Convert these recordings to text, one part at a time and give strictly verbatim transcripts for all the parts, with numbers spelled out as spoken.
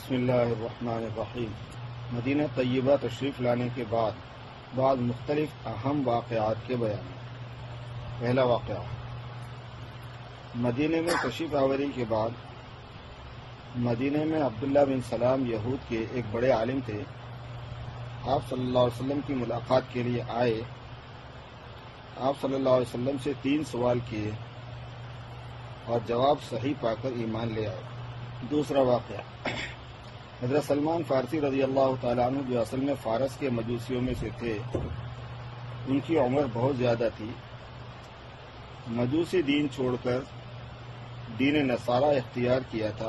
بسم اللہ الرحمن الرحیم۔ مدینہ طیبہ تشریف لانے کے بعد بعض مختلف اہم واقعات کے بیان۔ پہلا واقعہ، مدینہ میں تشریف آوری کے بعد مدینہ میں عبداللہ بن سلام یہود کے ایک بڑے عالم تھے۔ آپ صلی اللہ علیہ وسلم کی ملاقات کے لیے آئے۔ آپ صلی اللہ علیہ وسلم سے تین سوال کیے اور جواب صحیح پا کر ایمان لے آئے۔ دوسرا واقعہ، حضرت سلمان فارسی رضی اللہ تعالیٰ عنہ جو اصل میں فارس کے مجوسیوں میں سے تھے، ان کی عمر بہت زیادہ تھی۔ مجوسی دین چھوڑ کر دین نصارہ اختیار کیا تھا۔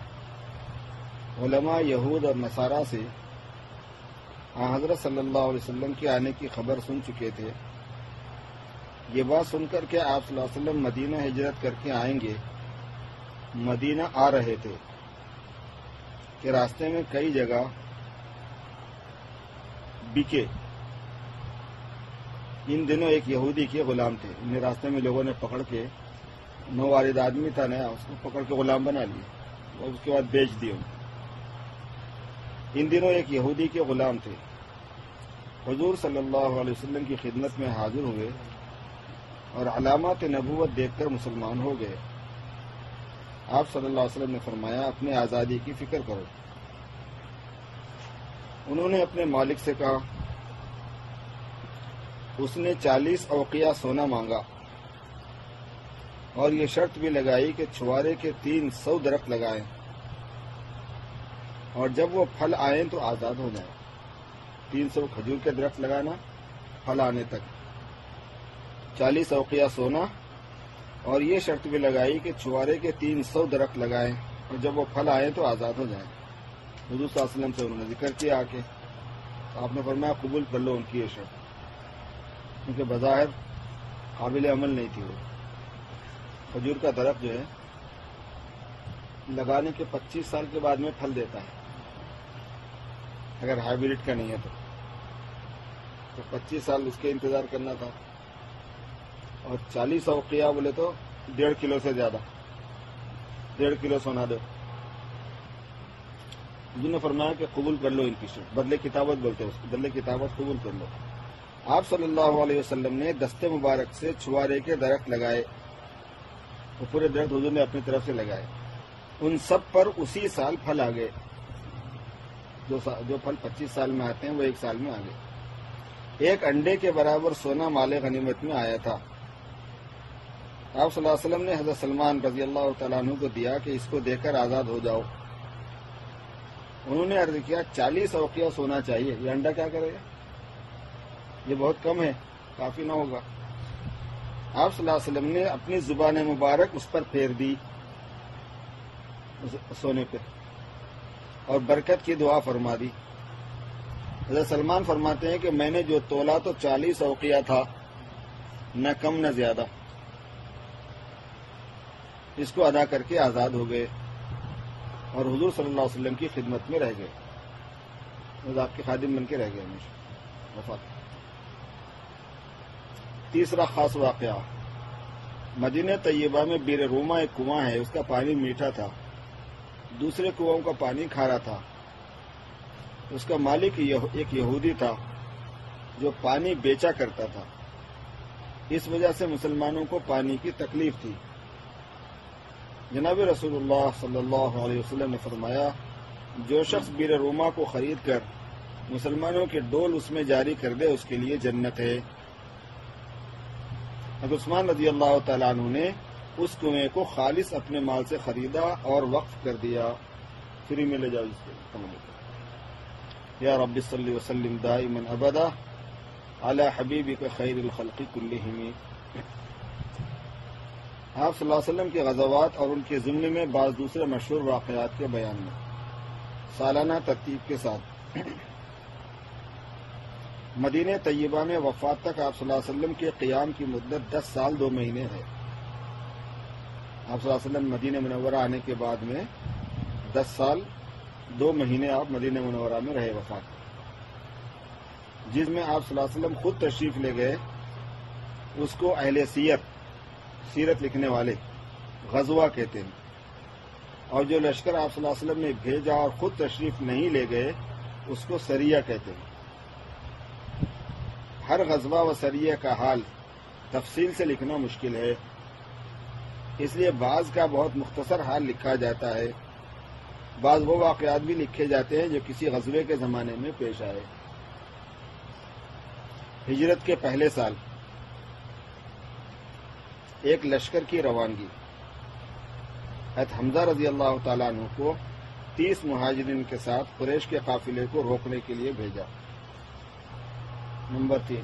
علماء یہود اور نصارہ سے حضرت صلی اللہ علیہ وسلم کے آنے کی خبر سن چکے تھے۔ یہ بات سن کر کہ آپ صلی اللہ علیہ وسلم مدینہ ہجرت کر کے آئیں گے، مدینہ آ رہے تھے کہ راستے میں کئی جگہ بکے۔ ان دنوں ایک یہودی کے غلام تھے، انہیں راستے میں لوگوں نے پکڑ کے، نو والد آدمی تھا نیا، اس کو پکڑ کے غلام بنا لیے اور اس کے بعد بیچ دیے۔ ان دنوں ایک یہودی کے غلام تھے، حضور صلی اللہ علیہ وسلم کی خدمت میں حاضر ہوئے اور علامات نبوت دیکھ کر مسلمان ہو گئے۔ آپ صلی اللہ علیہ وسلم نے فرمایا، اپنے آزادی کی فکر کرو۔ انہوں نے اپنے مالک سے کہا، اس نے چالیس اوقیہ سونا مانگا اور یہ شرط بھی لگائی کہ چھوارے کے تین سو درخت لگائیں اور جب وہ پھل آئیں تو آزاد ہو جائیں۔ تین سو کھجور کے درخت لگانا پھل آنے تک، چالیس اوقیہ سونا، اور یہ شرط بھی لگائی کہ چھوارے کے تین سو درخت لگائیں اور جب وہ پھل آئیں تو آزاد ہو جائیں۔ حضور صلی اللہ علیہ وسلم سے انہوں نے ذکر کیا آ کے، آپ نے فرمایا قبول کر لو ان کی یہ شرط، کیونکہ بظاہر قابل عمل نہیں تھی۔ وہ کھجور کا درخت جو ہے لگانے کے پچیس سال کے بعد میں پھل دیتا ہے، اگر ہائیبریڈ کا نہیں ہے تو پچیس سال اس کے انتظار کرنا تھا، اور چالیس اوقیہ بولے تو ڈیڑھ کلو سے زیادہ، ڈیڑھ کلو سونا دو۔ جنہوں نے فرمایا کہ قبول کر لو ان کی شرط، بدلے کتابت بولتے ہیں اس کو، بدلے کتابت قبول کر لو۔ آپ صلی اللہ علیہ وسلم نے دستے مبارک سے چھوارے کے درخت لگائے، وہ پورے درخت حضور نے اپنی طرف سے لگائے، ان سب پر اسی سال پھل آ گئے۔ جو جو پھل پچیس سال میں آتے ہیں وہ ایک سال میں آ گئے۔ ایک انڈے کے برابر سونا مال غنیمت میں آیا تھا۔ آپ صلی اللہ علیہ وسلم نے حضرت سلمان رضی اللہ تعالیٰ عنہ کو دیا کہ اس کو دے کر آزاد ہو جاؤ۔ انہوں نے عرض کیا، چالیس اوقیہ سونا چاہیے، یہ انڈا کیا کرے گا، یہ بہت کم ہے، کافی نہ ہوگا۔ آپ صلی اللہ علیہ وسلم نے اپنی زبان مبارک اس پر پھیر دی، سونے پہ، اور برکت کی دعا فرما دی۔ حضرت سلمان فرماتے ہیں کہ میں نے جو تولا تو چالیس اوقیہ تھا، نہ کم نہ زیادہ، اس کو ادا کر کے آزاد ہو گئے اور حضور صلی اللہ علیہ وسلم کی خدمت میں رہ گئے، وہ آپ کے خادم بن کے رہ گئے ہمیشہ وفات۔ تیسرا خاص واقعہ، مدینہ طیبہ میں بیر روما ایک کنواں ہے، اس کا پانی میٹھا تھا، دوسرے کنواں کا پانی کھارا تھا۔ اس کا مالک ایک یہودی تھا جو پانی بیچا کرتا تھا، اس وجہ سے مسلمانوں کو پانی کی تکلیف تھی۔ جناب رسول اللہ صلی اللہ علیہ وسلم نے فرمایا، جو شخص بیر روما کو خرید کر مسلمانوں کے ڈول اس میں جاری کر دے اس کے لیے جنت ہے۔ حضرت عثمان رضی اللہ تعالیٰ عنہ نے اس کنویں کو خالص اپنے مال سے خریدا اور وقف کر دیا، فری میں لے جاؤ اس کو۔ یا رب صلی وسلم دائما ابدا علی حبیبک خیر الخلق کلہم۔ آپ صلی اللہ علیہ وسلم کے غزوات اور ان کے ضمن میں بعض دوسرے مشہور واقعات کے بیان میں سالانہ ترتیب کے ساتھ۔ مدینہ طیبہ میں وفات تک آپ صلی اللہ علیہ وسلم کے قیام کی مدت دس سال دو مہینے ہے۔ آپ صلی اللہ علیہ وسلم مدینہ منورہ آنے کے بعد میں دس سال دو مہینے آپ مدینہ منورہ میں رہے وفات، جس میں آپ صلی اللہ علیہ وسلم خود تشریف لے گئے، اس کو اہل سیرت سیرت لکھنے والے غزوہ کہتے ہیں۔ اور جو لشکر آپ صلی اللہ علیہ وسلم نے بھیجا اور خود تشریف نہیں لے گئے اس کو سریہ کہتے ہیں۔ ہر غزوہ و سریہ کا حال تفصیل سے لکھنا مشکل ہے، اس لیے بعض کا بہت مختصر حال لکھا جاتا ہے، بعض وہ واقعات بھی لکھے جاتے ہیں جو کسی غزوے کے زمانے میں پیش آئے۔ ہجرت کے پہلے سال ایک لشکر کی روانگی۔ حضرت حمزہ رضی اللہ تعالیٰ عنہ کو تیس مہاجرین کے ساتھ قریش کے قافلے کو روکنے کے لیے بھیجا۔ نمبر تین،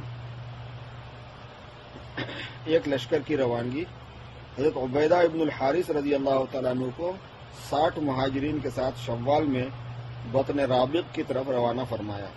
ایک لشکر کی روانگی۔ حضرت عبیدہ ابن الحارث رضی اللہ تعالیٰ عنہ کو ساٹھ مہاجرین کے ساتھ شوال میں بطن رابق کی طرف روانہ فرمایا۔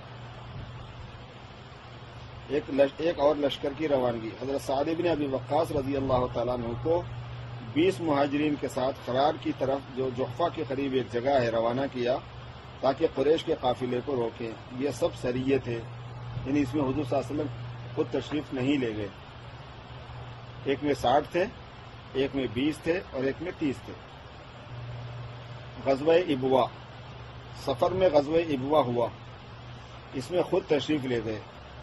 ایک, لش... ایک اور لشکر کی روانگی۔ حضرت سعد بن ابی وقاص رضی اللہ تعالیٰ عنہ کو بیس مہاجرین کے ساتھ خرار کی طرف جو جحفہ کے قریب ایک جگہ ہے روانہ کیا تاکہ قریش کے قافلے کو روکیں۔ یہ سب سریے تھے، یعنی اس میں حضور صلی اللہ علیہ وسلم خود تشریف نہیں لے گئے۔ ایک میں ساٹھ تھے، ایک میں بیس تھے اور ایک میں تیس تھے۔ غزوہ ابوا، سفر میں غزوہ ابوا ہوا، اس میں خود تشریف لے گئے۔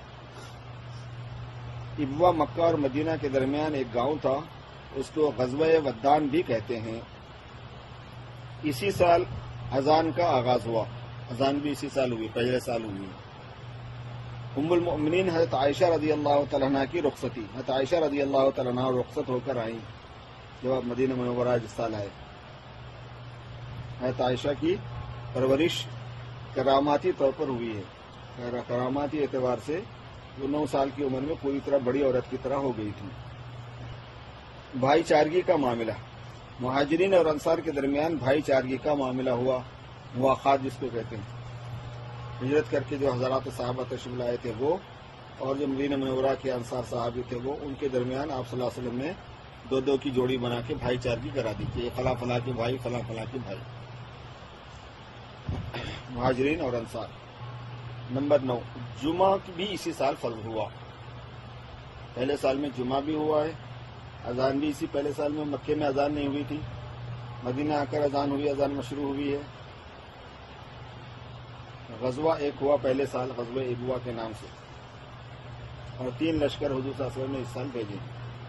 ابوا مکہ اور مدینہ کے درمیان ایک گاؤں تھا، اس کو غزوہ ودان بھی کہتے ہیں۔ اسی سال اذان کا آغاز ہوا، اذان بھی اسی سال ہوئی، پہلے سال ہوئی۔ ام المؤمنین حضرت عائشہ رضی اللہ تعالیٰ عنہ کی رخصتی۔ حضرت عائشہ رضی اللہ تعالیٰ عنہ رخصت ہو کر آئیں جب آپ مدینہ منورہ جس سال آئے۔ حضرت عائشہ کی پرورش کراماتی طور پر ہوئی ہے، کراماتی اعتبار سے وہ نو سال کی عمر میں پوری طرح بڑی عورت کی طرح ہو گئی تھی۔ بھائی چارگی کا معاملہ، مہاجرین اور انصار کے درمیان بھائی چارگی کا معاملہ ہوا، مواخات جس کو کہتے ہیں۔ ہجرت کر کے جو حضرات صحابہ تشریف لائے تھے وہ، اور جو مدینہ منورہ کے انصار صحابی تھے وہ، ان کے درمیان آپ صلی اللہ علیہ وسلم نے دو دو کی جوڑی بنا کے بھائی چارگی کرا دی کہ فلاں فلاں کے بھائی، فلاں فلاں کے بھائی، مہاجرین اور انصار۔ نمبر نو، جمعہ بھی اسی سال فرض ہوا۔ پہلے سال میں جمعہ بھی ہوا ہے، اذان بھی اسی پہلے سال میں۔ مکے میں اذان نہیں ہوئی تھی، مدینہ آ کر اذان ہوئی، اذان مشروع ہوئی ہے۔ غزوہ ایک ہوا پہلے سال، غزوہ ابوا کے نام سے، اور تین لشکر حضور صلی اللہ علیہ وسلم نے اس سال بھیجے۔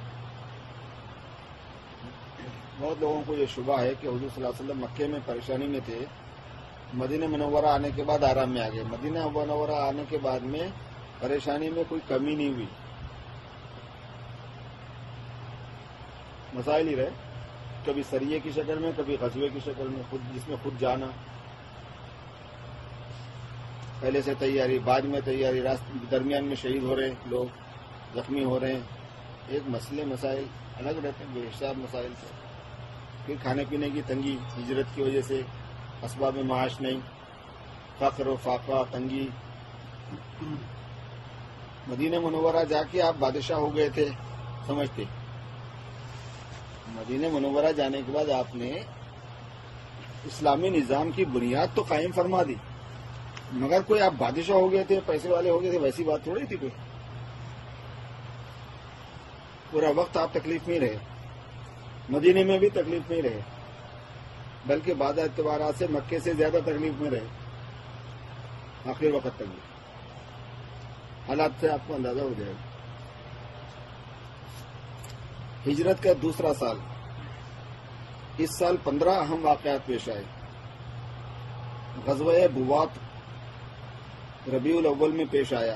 بہت لوگوں کو یہ شبہ ہے کہ حضور صلی اللہ علیہ وسلم مکے میں پریشانی میں تھے، مدینہ منورہ آنے کے بعد آرام میں آ گئے۔ مدینہ منورہ آنے کے بعد میں پریشانی میں کوئی کمی نہیں ہوئی، مسائل ہی رہے، کبھی سریے کی شکل میں، کبھی غزوے کی شکل میں، خود جس میں خود جانا، پہلے سے تیاری، بعد میں تیاری، راستے درمیان میں شہید ہو رہے ہیں لوگ، زخمی ہو رہے ہیں، ایک مسئلے مسائل الگ رہتے ہیں، بے حساب مسائل سے۔ پھر کھانے پینے کی تنگی، ہجرت کی وجہ سے اسباب معاش نہیں، فقر و فاقہ، تنگی۔ مدینہ منورہ جا کے آپ بادشاہ ہو گئے تھے سمجھتے، مدینہ منورہ جانے کے بعد آپ نے اسلامی نظام کی بنیاد تو قائم فرما دی، مگر کوئی آپ بادشاہ ہو گئے تھے، پیسے والے ہو گئے تھے، ویسی بات تھوڑی تھی کوئی۔ پورا وقت آپ تکلیف میں رہے، مدینے میں بھی تکلیف میں رہے، بلکہ بعض اعتبارات سے مکے سے زیادہ تکلیف میں رہے آخر وقت تک بھی۔ حالات سے آپ کو اندازہ ہو جائے گا۔ ہجرت کا دوسرا سال، اس سال پندرہ اہم واقعات پیش آئے۔ غزوہ بوات ربیع الاول میں پیش آیا،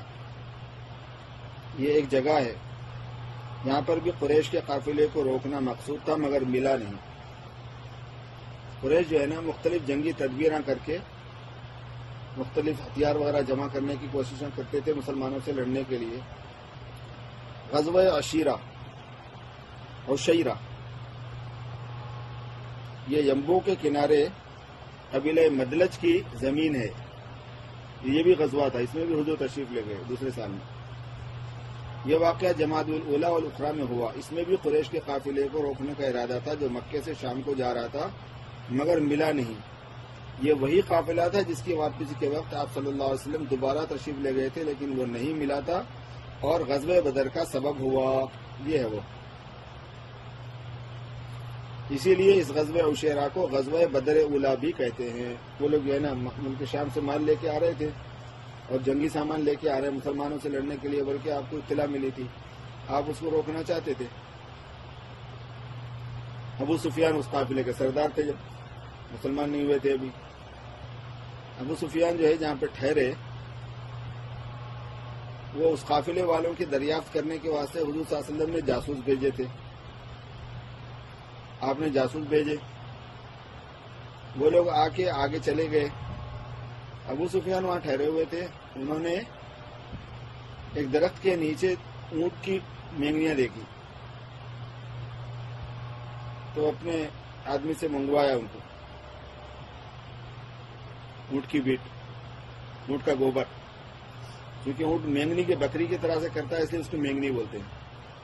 یہ ایک جگہ ہے، یہاں پر بھی قریش کے قافلے کو روکنا مقصود تھا مگر ملا نہیں۔ قریش جو ہے نا مختلف جنگی تدبیراں کر کے مختلف ہتھیار وغیرہ جمع کرنے کی کوششیں کرتے تھے مسلمانوں سے لڑنے کے لیے۔ غزوہ عشیرہ عشیرہ، یہ یمبو کے کنارے قبیلہ مدلج کی زمین ہے، یہ بھی غزوہ تھا، اس میں بھی حضور تشریف لے گئے دوسرے سال میں۔ یہ واقعہ جمادی الاولیٰ والاخریٰ میں ہوا، اس میں بھی قریش کے قافلے کو روکنے کا ارادہ تھا جو مکے سے شام کو جا رہا تھا مگر ملا نہیں۔ یہ وہی قافلہ تھا جس کی واپسی کے وقت آپ صلی اللہ علیہ وسلم دوبارہ تشریف لے گئے تھے، لیکن وہ نہیں ملا تھا اور غزوہ بدر کا سبب ہوا، یہ ہے وہ۔ اسی لیے اس غزوہ عشیرہ کو غزوہ بدر اولا بھی کہتے ہیں۔ وہ لوگ جو ہے نا ملک شام سے مال لے کے آ رہے تھے اور جنگی سامان لے کے آ رہے ہیں مسلمانوں سے لڑنے کے لیے، بلکہ آپ کو اطلاع ملی تھی، آپ اس کو روکنا چاہتے تھے۔ ابو سفیان اس قافلے کے سردار تھے، جب مسلمان نہیں ہوئے تھے ابھی۔ ابو سفیان جو ہے جہاں پہ ٹھہرے، وہ اس قافلے والوں کی دریافت کرنے کے واسطے حضور صلی اللہ علیہ وسلم نے جاسوس بھیجے تھے۔ آپ نے جاسوس بھیجے، وہ لوگ آ کے آگے چلے گئے۔ ابو سفیان وہاں ٹھہرے ہوئے تھے، انہوں نے ایک درخت کے نیچے اونٹ کی مینگنیاں دیکھی، تو اپنے آدمی سے منگوایا ان کو اونٹ کی بیٹ، اونٹ کا گوبر، کیونکہ اونٹ مینگنی کے بکری کی طرح سے کرتا ہے، اس لیے اس کو مینگنی بولتے ہیں۔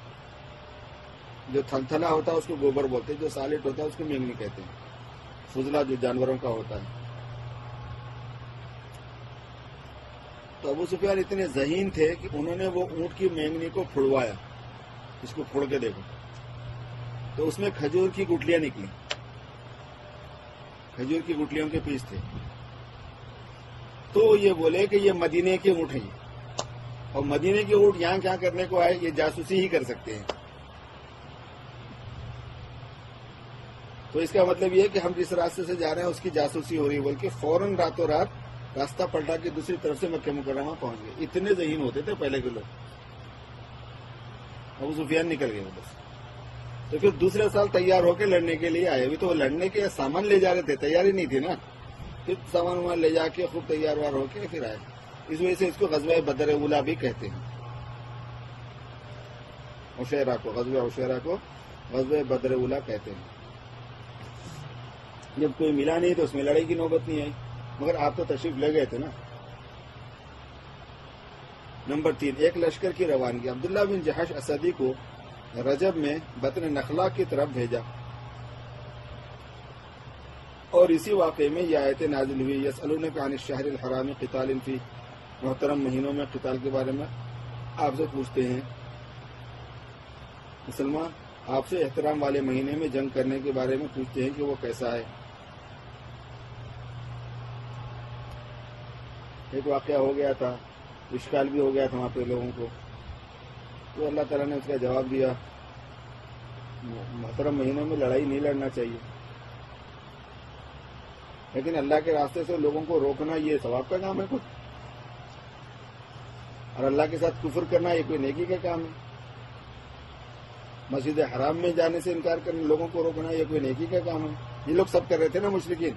جو تھل تھلا ہوتا ہے اس کو گوبر بولتے ہیں، جو سالٹ ہوتا ہے اس کو مینگنی کہتے ہیں، فضلہ جو جانوروں کا ہوتا ہے۔ تو ابو سفیان اتنے ذہین تھے کہ انہوں نے وہ اونٹ کی مینگنی کو پھڑوایا، اس کو پھوڑ کے دیکھو تو اس میں کھجور کی گٹلیاں نکلی، کھجور کی گٹلیوں کے پیس تھے۔ تو یہ بولے کہ یہ مدینے کے اونٹ ہیں، اور مدینے کے اونٹ یہاں کیا کرنے کو آئے، یہ جاسوسی ہی کر سکتے ہیں۔ تو اس کا مطلب یہ ہے کہ ہم جس راستے سے جا رہے ہیں اس کی جاسوسی ہو رہی ہے، بلکہ فوراً راتوں رات راستہ پلٹا کے دوسری طرف سے مکہ مکرمہ پہنچ گئے۔ اتنے ذہین ہوتے تھے پہلے کے لوگ۔ ابو سفیان نکل گئے بس۔ تو پھر دوسرے سال تیار ہو کے لڑنے کے لیے آئے، ابھی تو وہ لڑنے کے سامان لے جا رہے تھے، تیاری نہیں تھی نا، پھر سامان وامان لے جا کے خوب تیار وار ہو کے پھر آئے۔ اس وجہ سے اس کو غزوہ بدر اولا بھی کہتے ہیں، عشیرہ کو، غزوہ عشیرہ کو غزوہ بدر اولا کہتے ہیں۔ جب کوئی ملا نہیں تو اس میں لڑائی کی نوبت نہیں آئی، مگر آپ تو تشریف لے گئے تھے نا۔ نمبر تین، ایک لشکر کی روانگی۔ عبداللہ بن جہش اسدی کو رجب میں بطن نخلا کی طرف بھیجا، اور اسی واقعے میں یہ آیت نازل ہوئی، یسألونک عن الشہر الحرام قتال فی، محترم مہینوں میں قتال کے بارے میں آپ سے پوچھتے ہیں مسلمان، آپ سے احترام والے مہینے میں جنگ کرنے کے بارے میں پوچھتے ہیں کہ وہ کیسا ہے۔ ایک واقعہ ہو گیا تھا، اشکال بھی ہو گیا تھا وہاں پہ لوگوں کو، تو اللہ تعالیٰ نے اس کا جواب دیا، محترم مہینوں میں لڑائی نہیں لڑنا چاہیے، لیکن اللہ کے راستے سے لوگوں کو روکنا یہ ثواب کا کام ہے کچھ، اور اللہ کے ساتھ کفر کرنا یہ کوئی نیکی کا کام ہے۔ مسجد حرام میں جانے سے انکار کرنا، لوگوں کو روکنا یہ کوئی نیکی کا کام ہے۔ یہ لوگ سب کر رہے تھے نا مشرکین،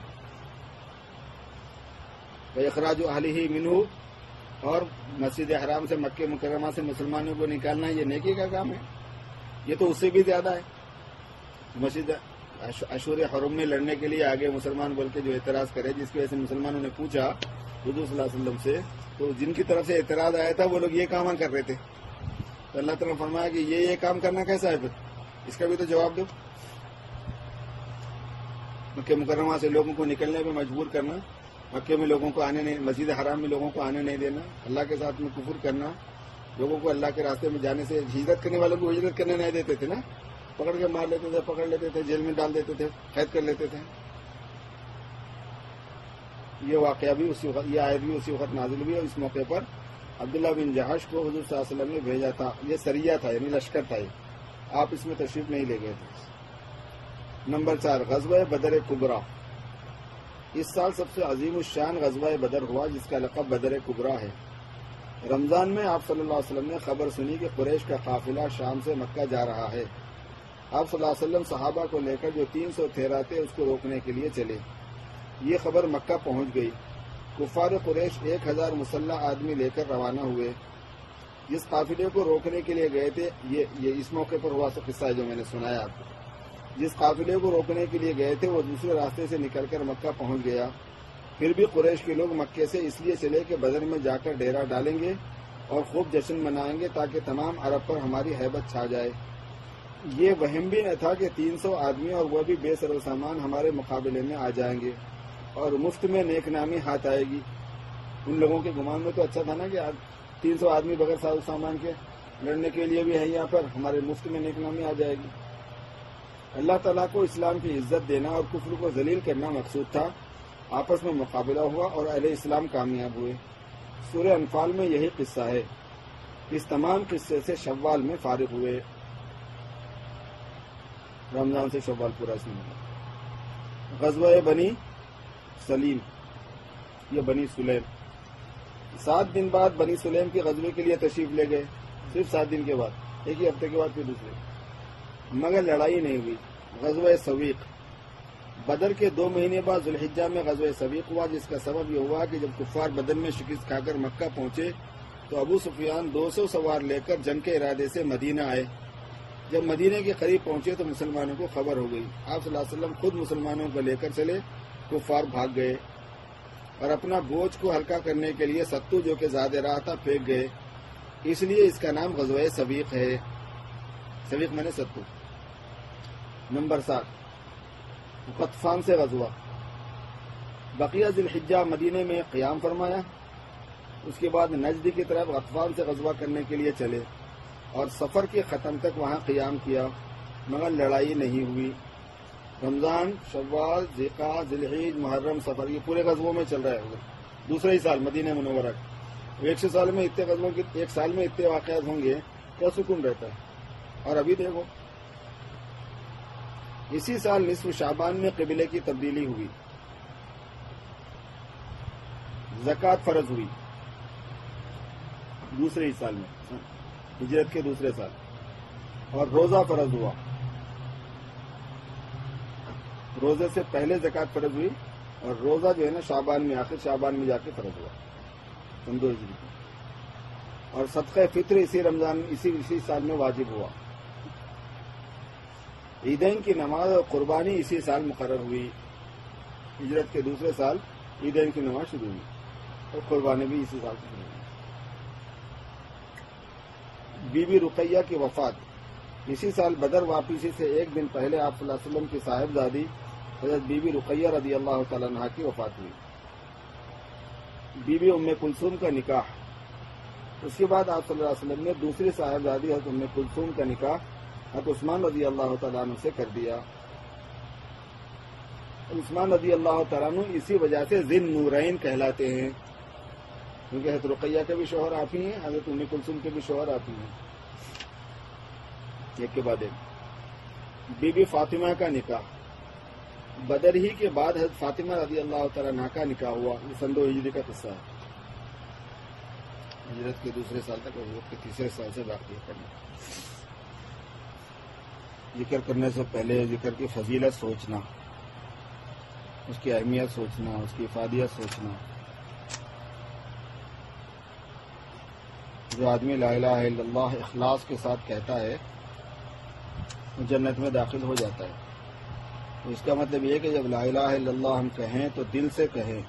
اخراج اہلہ منہ، اور مسجد حرام سے مکہ مکرمہ سے مسلمانوں کو نکالنا یہ نیکی کا کام ہے۔ یہ تو اس سے بھی زیادہ ہے، مسجد اشور حرم میں لڑنے کے لیے آگے مسلمان بول کے جو اعتراض کرے، جس کی وجہ سے مسلمانوں نے پوچھا حضور صلی اللہ علیہ وسلم سے، تو جن کی طرف سے اعتراض آیا تھا وہ لوگ یہ کام کر رہے تھے، تو اللہ تعالیٰ نے فرمایا کہ یہ یہ کام کرنا کیسا ہے، پھر اس کا بھی تو جواب دو۔ مکہ مکرمہ سے لوگوں کو نکلنے پہ مجبور کرنا، مکے میں لوگوں کو آنے نہیں، مسجد حرام میں لوگوں کو آنے نہیں دینا، اللہ کے ساتھ میں کفر کرنا، لوگوں کو اللہ کے راستے میں جانے سے، ہجرت کرنے والوں کو ہجرت کرنے نہیں دیتے تھے نا، پکڑ کے مار لیتے تھے، پکڑ لیتے تھے، جیل میں ڈال دیتے تھے، قید کر لیتے تھے۔ یہ واقعہ بھی اسی وقت، یہ آیت بھی اسی وقت نازل ہوئی، اور اس موقع پر عبداللہ بن جہش کو حضور صلی اللہ علیہ وسلم نے بھیجا تھا۔ یہ سریہ تھا، یعنی لشکر تھا، یہ آپ اس میں تشریف نہیں لے گئے تھے۔ نمبر چار، غزوہ بدر کبریٰ۔ اس سال سب سے عظیم الشان غزوہ بدر ہوا، جس کا لقب بدر کبریٰ ہے۔ رمضان میں آپ صلی اللہ علیہ وسلم نے خبر سنی کہ قریش کا قافلہ شام سے مکہ جا رہا ہے۔ آپ صلی اللہ علیہ وسلم صحابہ کو لے کر جو تین سو تیرہ تھے اس کو روکنے کے لیے چلے۔ یہ خبر مکہ پہنچ گئی۔ کفار قریش ایک ہزار مسلح آدمی لے کر روانہ ہوئے۔ جس قافلے کو روکنے کے لیے گئے تھے، یہ, یہ اس موقع پر ہوا سا قصہ ہے جو میں نے سنایا آپ کو۔ جس قافلے کو روکنے کے لیے گئے تھے وہ دوسرے راستے سے نکل کر مکہ پہنچ گیا۔ پھر بھی قریش کے لوگ مکے سے اس لیے چلے کہ بدر میں جا کر ڈیرا ڈالیں گے اور خوب جشن منائیں گے تاکہ تمام عرب پر ہماری ہیبت چھا جائے۔ یہ وہم بھی نہ تھا کہ تین سو آدمی اور وہ بھی بے سر و سامان ہمارے مقابلے میں آ جائیں گے اور مفت میں نیک نامی ہاتھ آئے گی۔ ان لوگوں کے گمان میں تو اچھا تھا نا کہ تین سو آدمی بغیر ساز و سامان کے لڑنے کے لیے بھی ہے یہاں پر، ہمارے مفت میں نیک نامی آ جائے گی۔ اللہ تعالیٰ کو اسلام کی عزت دینا اور کفر کو ذلیل کرنا مقصود تھا. آپس میں مقابلہ ہوا اور اہل اسلام کامیاب ہوئے. سورہ انفال میں یہی قصہ ہے. اس تمام قصے سے شوال میں فارغ ہوئے. رمضان سے شوال پورا اس میں. غزوہ بنی سلیم، یہ بنی سلیم، سات دن بعد بنی سلیم کے غزوے کے لیے تشریف لے گئے. صرف سات دن کے بعد، ایک ہی ہفتے کے بعد پھر دوسرے، مگر لڑائی نہیں ہوئی. غزوہ سویق، بدر کے دو مہینے بعد ذوالحجہ میں غزوہ سویق ہوا، جس کا سبب یہ ہوا کہ جب کفار بدر میں شکست کھا کر مکہ پہنچے تو ابو سفیان دو سو سوار لے کر جنگ کے ارادے سے مدینہ آئے. جب مدینہ کے قریب پہنچے تو مسلمانوں کو خبر ہو گئی. آپ صلی اللہ علیہ وسلم خود مسلمانوں کو لے کر چلے. کفار بھاگ گئے اور اپنا بوجھ کو ہلکا کرنے کے لیے ستو جو کہ زیادہ راہ تھا پھینک گئے. اس لیے اس کا نام غزوہ سویق ہے. سویق میں نے ستو. نمبر سات، غطفان سے غزوہ. بقیہ ذی الحجہ مدینے میں قیام فرمایا. اس کے بعد نجد کی طرف غطفان سے غزوہ کرنے کے لیے چلے اور سفر کے ختم تک وہاں قیام کیا، مگر لڑائی نہیں ہوئی. رمضان، شوال، ذیقعدہ، ذی الحجہ، محرم، سفر، یہ پورے غزووں میں چل رہا ہے. دوسرے ہی سال مدینہ منورہ، ایک سو سال میں اتنے غزووں کی ایک سال میں اتنے واقعات ہوں گے، کیا سکون رہتا ہے. اور ابھی دیکھو، اسی سال نصف شعبان میں قبلے کی تبدیلی ہوئی، زکوٰۃ فرض ہوئی. دوسرے ہی سال میں، ہجرت کے دوسرے سال. اور روزہ فرض ہوا. روزے سے پہلے زکوٰۃ فرض ہوئی اور روزہ جو ہے نا شعبان میں، آخر شعبان میں جا کے فرض ہوا سن دو ہجری کی. اور صدقہ فطر اسی رمضان اسی اسی سال میں واجب ہوا. عیدین کی نماز اور قربانی اسی سال مقرر ہوئی. ہجرت کے دوسرے سال عیدین کی نماز شروع ہوئی اور قربانی بھی اسی سال شروع ہوئی. بی بی رقیہ کی وفات اسی سال بدر واپسی سے ایک دن پہلے آپ صلی اللہ علیہ وسلم کی صاحبزادی حضرت بی بی رقیہ رضی اللہ تعالیٰ عنہا کی وفات ہوئی. بی بی ام کلثوم کا نکاح. اس کے بعد آپ صلی اللہ علیہ وسلم نے دوسری صاحبزادی حضرت ام کلثوم کا نکاح حضرت عثمان رضی اللہ تعالیٰ عنہ سے کر دیا. عثمان رضی اللہ تعالیٰ عنہ اسی وجہ سے ذی نورین کہلاتے ہیں، کیونکہ حضرت رقیہ کے بھی شوہر آپ ہی ہیں، حضرت ام کلثوم کے بھی شوہر آپ ہی ہیں. ایک کے بعد ایک. بی بی فاطمہ کا نکاح. بدر ہی کے بعد حضرت فاطمہ رضی اللہ تعالیٰ عنہ کا نکاح ہوا. یہ سن دو ہجری کا قصہ ہے. ہجرت کے دوسرے سال تک اور ہجرت کے تیسرے سال سے باقی کرنا. ذکر کرنے سے پہلے ذکر کی فضیلت سوچنا، اس کی اہمیت سوچنا، اس کی افادیت سوچنا. جو آدمی لا الہ الا اللہ اخلاص کے ساتھ کہتا ہے وہ جنت میں داخل ہو جاتا ہے. تو اس کا مطلب یہ کہ جب لا الہ الا اللہ ہم کہیں تو دل سے کہیں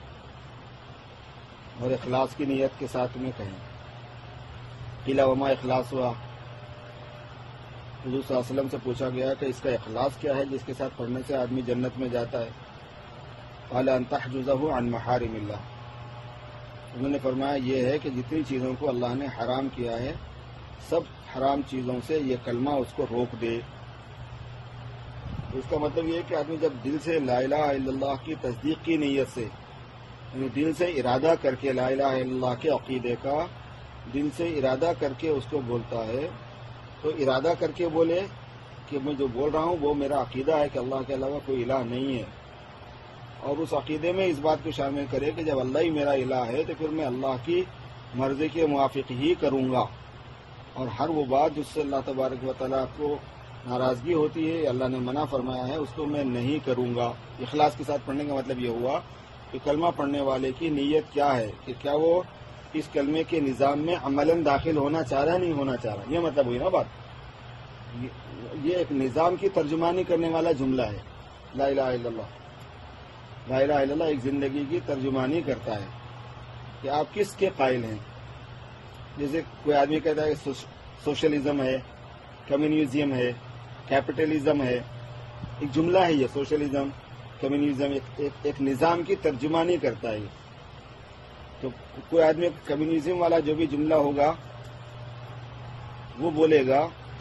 اور اخلاص کی نیت کے ساتھ میں کہیں. قیل وما اخلاص ہوا. حضور صلی اللہ علیہ وسلم سے پوچھا گیا کہ اس کا اخلاص کیا ہے جس کے ساتھ پڑھنے سے آدمی جنت میں جاتا ہے. قال ان تحجزه عن محارم اللہ. انہوں نے فرمایا یہ ہے کہ جتنی چیزوں کو اللہ نے حرام کیا ہے سب حرام چیزوں سے یہ کلمہ اس کو روک دے. اس کا مطلب یہ ہے کہ آدمی جب دل سے لا الہ الا اللہ کی تصدیق کی نیت سے، یعنی دل سے ارادہ کر کے لا الہ الا اللہ کے عقیدے کا دل سے ارادہ کر کے اس کو بولتا ہے، تو ارادہ کر کے بولے کہ میں جو بول رہا ہوں وہ میرا عقیدہ ہے کہ اللہ کے علاوہ کوئی الہ نہیں ہے، اور اس عقیدے میں اس بات کو شامل کرے کہ جب اللہ ہی میرا الہ ہے تو پھر میں اللہ کی مرضی کے موافق ہی کروں گا، اور ہر وہ بات جس سے اللہ تبارک و تعالیٰ کو ناراضگی ہوتی ہے اللہ نے منع فرمایا ہے اس کو میں نہیں کروں گا. اخلاص کے ساتھ پڑھنے کا مطلب یہ ہوا کہ کلمہ پڑھنے والے کی نیت کیا ہے، کہ کیا وہ اس کلمے کے نظام میں عملاً داخل ہونا چاہ رہا نہیں ہونا چاہ رہا. یہ مطلب ہوئی نا بات. یہ ایک نظام کی ترجمانی کرنے والا جملہ ہے لا الہ الا اللہ. لا الہ الا اللہ ایک زندگی کی ترجمانی کرتا ہے کہ آپ کس کے قائل ہیں. جیسے کوئی آدمی کہتا ہے کہ سوشلزم ہے، کمیونزم ہے، کیپٹلزم ہے. ایک جملہ ہے یہ سوشلزم کمیونزم، ایک, ایک, ایک نظام کی ترجمانی کرتا ہے. تو کوئی آدمی کمیونزم والا جو بھی جملہ ہوگا وہ بولے گا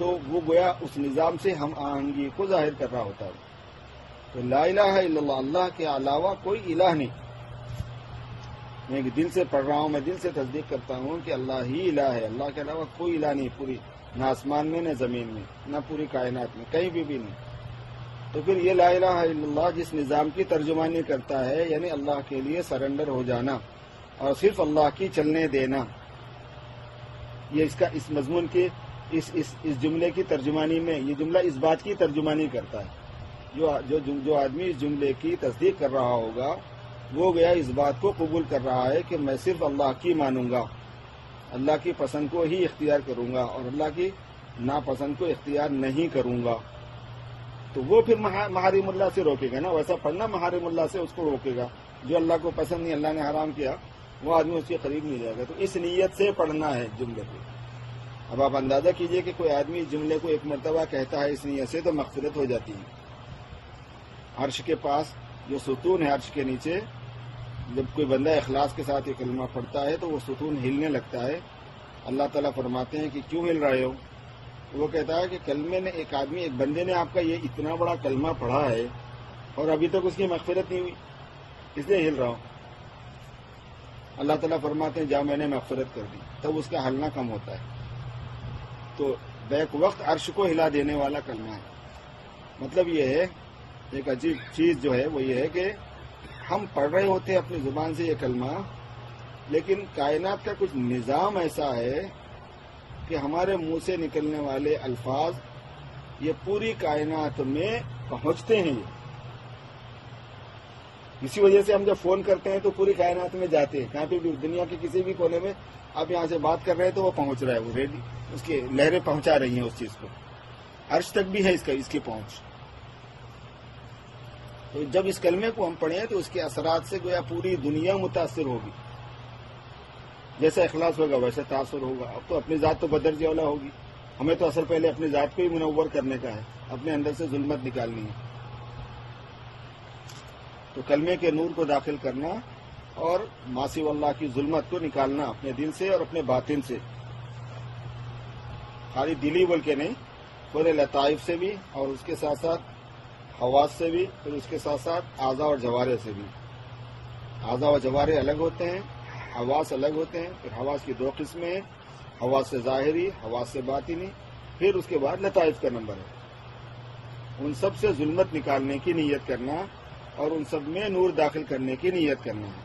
تو وہ گویا اس نظام سے ہم آہنگی کو ظاہر کر رہا ہوتا ہے. تو لا الہ الا اللہ، اللہ کے علاوہ کوئی الہ نہیں. میں دل سے پڑھ رہا ہوں، میں دل سے تصدیق کرتا ہوں کہ اللہ ہی الہ ہے، اللہ کے علاوہ کوئی الہ نہیں، پوری نہ آسمان میں نہ زمین میں نہ پوری کائنات میں کہیں بھی بھی نہیں. تو پھر یہ لا الہ الا اللہ جس نظام کی ترجمانی کرتا ہے، یعنی اللہ کے لیے سرنڈر ہو جانا اور صرف اللہ کی چلنے دینا، یہ اس کا اس مضمون کی اس اس اس جملے کی ترجمانی میں یہ جملہ اس بات کی ترجمانی کرتا ہے. جو جو جو آدمی اس جملے کی تصدیق کر رہا ہوگا وہ گیا اس بات کو قبول کر رہا ہے کہ میں صرف اللہ کی مانوں گا، اللہ کی پسند کو ہی اختیار کروں گا اور اللہ کی ناپسند کو اختیار نہیں کروں گا. تو وہ پھر محارم اللہ سے روکے گا نا، ویسا پڑھنا محارم اللہ سے اس کو روکے گا. جو اللہ کو پسند نہیں، اللہ نے حرام کیا، وہ آدمی اس کے قریب نہیں جائے گا. تو اس نیت سے پڑھنا ہے جملے کو. اب آپ اندازہ کیجئے کہ کوئی آدمی اس جملے کو ایک مرتبہ کہتا ہے اس نیت سے تو مغفرت ہو جاتی ہے. عرش کے پاس جو ستون ہے، عرش کے نیچے جب کوئی بندہ اخلاص کے ساتھ یہ کلمہ پڑھتا ہے تو وہ ستون ہلنے لگتا ہے. اللہ تعالیٰ فرماتے ہیں کہ کیوں ہل رہے ہو؟ وہ کہتا ہے کہ کلمے نے ایک آدمی ایک بندے نے آپ کا یہ اتنا بڑا کلمہ پڑھا ہے اور ابھی تک اس کی مغفرت نہیں ہوئی، اس لیے ہل رہا ہوں. اللہ تعالیٰ فرماتے ہیں جا میں نے مغفرت کر دی، تب اس کا ہلنا کم ہوتا ہے. تو بیک وقت عرش کو ہلا دینے والا کلمہ ہے. مطلب یہ ہے، ایک عجیب چیز جو ہے وہ یہ ہے کہ ہم پڑھ رہے ہوتے ہیں اپنی زبان سے یہ کلمہ، لیکن کائنات کا کچھ نظام ایسا ہے کہ ہمارے منہ سے نکلنے والے الفاظ یہ پوری کائنات میں پہنچتے ہیں. اسی وجہ سے ہم جب فون کرتے ہیں تو پوری کائنات میں جاتے ہیں، کہاں پہ بھی دنیا کے کسی بھی کونے میں آپ یہاں سے بات کر رہے ہیں تو وہ پہنچ رہا ہے، وہ ریڈی اس کی لہریں پہنچا رہی ہیں اس چیز کو. عرش تک بھی ہے اس کا اس کی پہنچ. تو جب اس کلمے کو ہم پڑھیں تو اس کے اثرات سے گویا پوری دنیا متاثر ہوگی. جیسا اخلاص ہوگا ویسا تاثر ہوگا. اب تو اپنی ذات تو بدرجہ اولا ہوگی. ہمیں تو اصل پہلے اپنی ذات کو ہی منور کرنے کا ہے، اپنے اندر سے ظلمت نکالنی ہے. تو کلمے کے نور کو داخل کرنا اور ماسی اللہ کی ظلمت کو نکالنا اپنے دل سے اور اپنے باطن سے، خالی دلی بول کے نہیں، پورے لطائف سے بھی اور اس کے ساتھ ساتھ حواس سے بھی، پھر اس کے ساتھ ساتھ اعضاء اور جوارے سے بھی. اعضاء اور جوارے الگ ہوتے ہیں، حواس الگ ہوتے ہیں. پھر حواس کی دو قسمیں ہیں، حواس سے ظاہری، حواس سے باطنی. پھر اس کے بعد لطائف کا نمبر ہے. ان سب سے ظلمت نکالنے کی نیت کرنا اور ان سب میں نور داخل کرنے کی نیت کرنا ہے.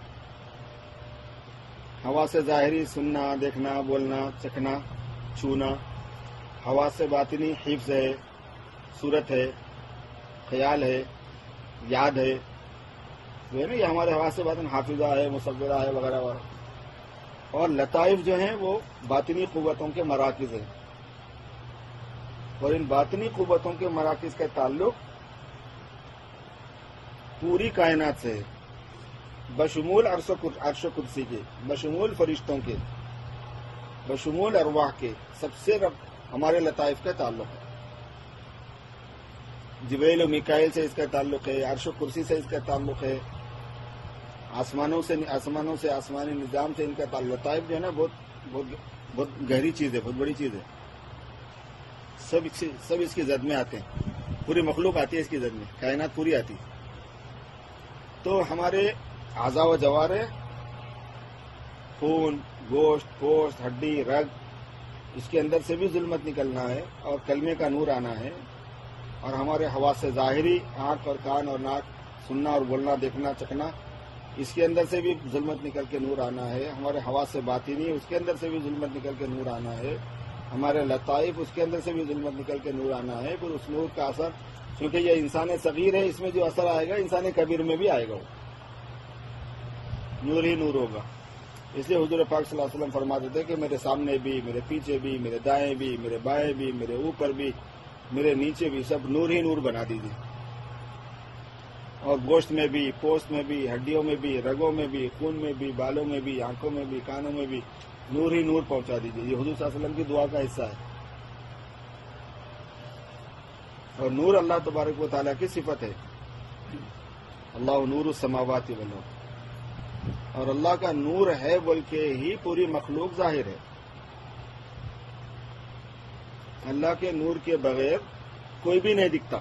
حواس سے ظاہری سننا، دیکھنا، بولنا، چکھنا، چھونا. حواس سے باطنی حفظ ہے، صورت ہے، خیال ہے، یاد ہے. جو ہے نا یہ ہمارے حواس سے باطن حافظہ ہے، مصورہ ہے وغیرہ وغیرہ. اور لطائف جو ہیں وہ باطنی قوتوں کے مراکز ہیں. اور ان باطنی قوتوں کے مراکز کا تعلق پوری کائنات سے ہے، بشمول عرش و کرسی کے، بشمول فرشتوں کے، بشمول ارواح کے. سب سے رب ہمارے لطائف کا تعلق ہے. جبریل و میکائیل سے اس کا تعلق ہے، عرش و کرسی سے اس کا تعلق ہے، آسمانوں سے آسمانوں سے آسمانی نظام سے ان کا تعلق. لطائف جو ہے نا بہت بہت بہت گہری چیز ہے، بہت بڑی چیز ہے. سب سب اس کی زد میں آتے ہیں، پوری مخلوق آتی ہے اس کی زد میں، کائنات پوری آتی ہے. تو ہمارے اعضاء و جوارے، خون، گوشت، گوشت، ہڈی، رگ، اس کے اندر سے بھی ظلمت نکلنا ہے اور کلمے کا نور آنا ہے. اور ہمارے حواس سے ظاہری، آنکھ اور کان اور ناک، سننا اور بولنا، دیکھنا، چکھنا، اس کے اندر سے بھی ظلمت نکل کے نور آنا ہے. ہمارے حواس سے باطنی، اس کے اندر سے بھی ظلمت نکل کے نور آنا ہے. ہمارے لطائف، اس کے اندر سے بھی ظلمت نکل کے نور آنا ہے. پھر اس نور کا اثر، کیونکہ یہ انسان صغیر ہے، اس میں جو اثر آئے گا انسان کبیر میں بھی آئے گا، وہ نور ہی نور ہوگا. اس لیے حضور پاک صلی اللہ علیہ وسلم فرماتے تھے کہ میرے سامنے بھی، میرے پیچھے بھی، میرے دائیں بھی، میرے بائیں بھی، میرے اوپر بھی، میرے نیچے بھی، سب نور ہی نور بنا دیجیے. اور گوشت میں بھی، پوست میں بھی، ہڈیوں میں بھی، رگوں میں بھی، خون میں بھی، بالوں میں بھی، آنکھوں میں بھی، کانوں میں بھی نور ہی نور پہنچا دیجیے. یہ حضور صلی اللہ علیہ وسلم کی دعا کا حصہ ہے. اور نور اللہ تبارک و تعالیٰ کی صفت ہے. اللہ نور السماوات والارض. اور اللہ کا نور ہے بول کے ہی پوری مخلوق ظاہر ہے. اللہ کے نور کے بغیر کوئی بھی نہیں دکھتا.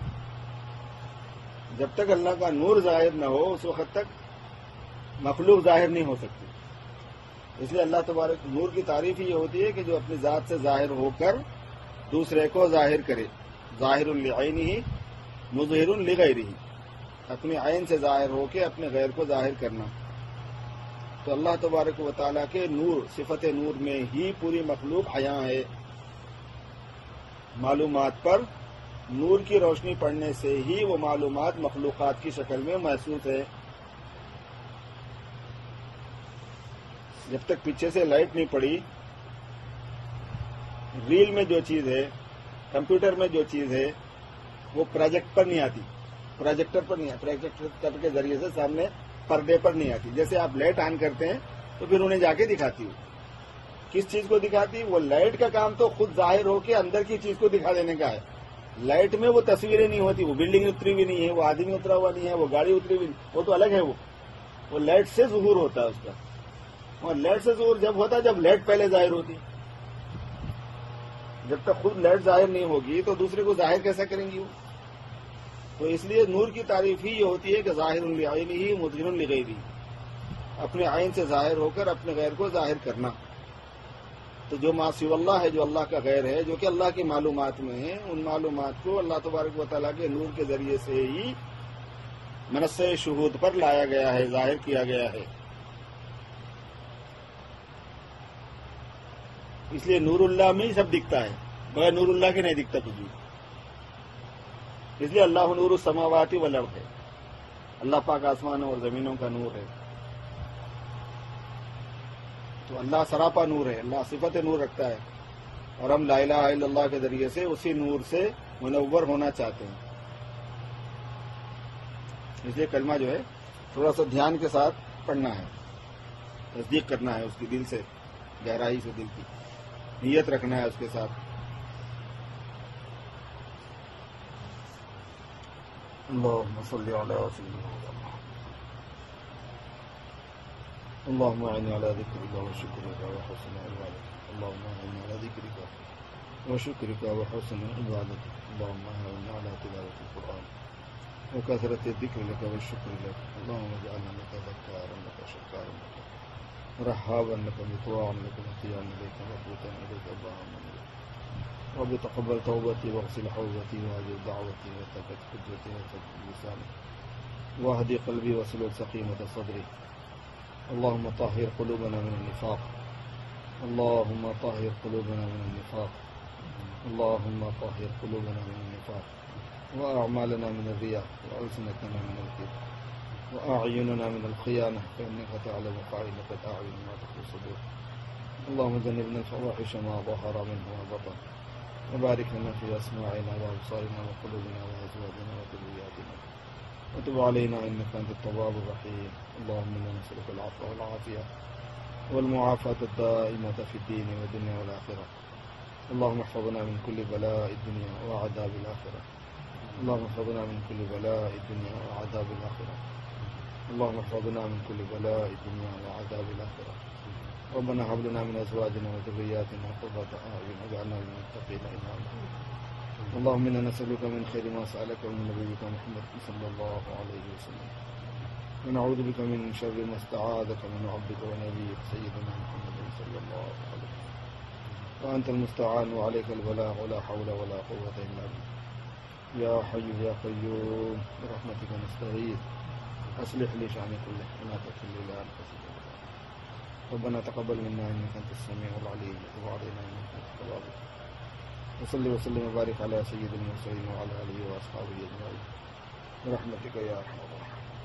جب تک اللہ کا نور ظاہر نہ ہو اس وقت تک مخلوق ظاہر نہیں ہو سکتی. اس لیے اللہ تبارک نور کی تعریف یہ ہوتی ہے کہ جو اپنی ذات سے ظاہر ہو کر دوسرے کو ظاہر کرے. ظاہر لعینہ مظہر لغیرہ، اپنی عین سے ظاہر ہو کے اپنے غیر کو ظاہر کرنا. تو اللہ تبارک و تعالیٰ کے نور، صفت نور میں ہی پوری مخلوق حیاں ہے. معلومات پر نور کی روشنی پڑنے سے ہی وہ معلومات مخلوقات کی شکل میں محسوس ہے. جب تک پیچھے سے لائٹ نہیں پڑی، ریل میں جو چیز ہے، کمپیوٹر میں جو چیز ہے، وہ پروجیکٹ پر نہیں آتی، پروجیکٹر پر نہیں آتی، پروجیکٹر کے ذریعے سے سامنے پردے پر نہیں آتی. جیسے آپ لائٹ آن کرتے ہیں تو پھر انہیں جا کے دکھاتی ہو. کس چیز کو دکھاتی؟ وہ لائٹ کا کام تو خود ظاہر ہو کے اندر کی چیز کو دکھا دینے کا ہے. لائٹ میں وہ تصویریں نہیں ہوتی، وہ بلڈنگ اتری ہوئی نہیں ہے، وہ آدمی اترا ہوا نہیں ہے، وہ گاڑی اتری ہوئی نہیں، وہ تو الگ ہے. وہ وہ لائٹ سے ظہور ہوتا ہے اس کا. اور لائٹ سے ظہور جب ہوتا ہے جب لائٹ پہلے ظاہر ہوتی. جب تک خود لائٹ ظاہر نہیں ہوگی تو دوسرے کو ظاہر کیسا کریں گی وہ؟ تو اس لیے نور کی تعریف ہی یہ ہوتی ہے کہ ظاہر لعینہ مظہر لغیرہ، اپنے عین سے ظاہر ہو کر اپنے غیر کو ظاہر کرنا. تو جو ما سوی اللہ ہے، جو اللہ کا غیر ہے، جو کہ اللہ کی معلومات میں ہے، ان معلومات کو اللہ تبارک و تعالیٰ کے نور کے ذریعے سے ہی منصہ شہود پر لایا گیا ہے، ظاہر کیا گیا ہے. اس لیے نور اللہ میں ہی سب دکھتا ہے، بغیر نور اللہ کے نہیں دکھتا کچھ بھی. اس لیے اللہ نور السماوات والارض ہے، اللہ پاک آسمانوں اور زمینوں کا نور ہے. تو اللہ سراپا نور ہے، اللہ صفت نور رکھتا ہے، اور ہم لا الہ الا اللہ کے ذریعے سے اسی نور سے منور ہونا چاہتے ہیں. اس لیے کلمہ جو ہے تھوڑا سا دھیان کے ساتھ پڑھنا ہے، تصدیق کرنا ہے اس کی دل سے، گہرائی سے دل کی نیت رکھنا ہے اس کے ساتھ. اللهم صل على سيدنا محمد. اللهم اعني على ذكرك وشكرك وحسن عبادتك. اللهم اعني على ذكرك وشكرك وحسن عبادتك. اللهم اعني على تلاوة القرآن وكثرة الذكر لك والشكر لك. اللهم اجعلنا لك ذكارا لك شكارا لك رحابا لك مطواعا لك مطيعا اليك مخبوتا اليك. اللهم رب تقبل توبتي واغسل حوبتي واجب دعوتي وثبت حجتي وثبت لساني واهدي قلبي واسلل سقيمة صدري. اللهم طهر قلوبنا من النفاق. اللهم طهر قلوبنا من النفاق. اللهم طهر قلوبنا من النفاق وأعمالنا من الرياء وألسنتنا من الكذب وأعيننا من الخيانة فإنك تعلم خائنة الأعين وما تخفي الصدور. اللهم جنبنا الفواحش ما ظهر منه وبطن وبارك لنا في أسماعنا وأبصارنا وقلوبنا وأزواجنا وذرياتنا وتب علينا إنك أنت التواب الرحيم. اللهم إنا نسألك العفو والعافية والمعافاة الدائمة في الدين والدنيا والآخرة. اللهم احفظنا من كل بلاء الدنيا وعذاب الآخرة. اللهم احفظنا من كل بلاء الدنيا وعذاب الآخرة. اللهم احفظنا من كل بلاء الدنيا وعذاب الآخرة. ربنا هب لنا من أزواجنا وذرياتنا قرة أعين واجعلنا للمتقين إماما. اللهم إنا نسألك من خير ما سألك من نبيك محمد صلى الله عليه وسلم ونعوذ بك من شر ما استعاذك من عبدك ونبيك سيدنا محمد صلى الله عليه وسلم. وأنت المستعان وعليك البلاغ ولا حول ولا قوة إلا بك. يا حي يا قيوم برحمتك نستغيث أصلح لي شأني كله ولا تكلني إلى أنفسي. ربنا تقبل منا إنك أنت السميع العليم وتب علينا إنك أنت التواب الرحيم. وصل وسلم وبارك على سيد المرسلين وعلى آله وأصحابه أجمعين برحمتك يا أرحم الراحمين.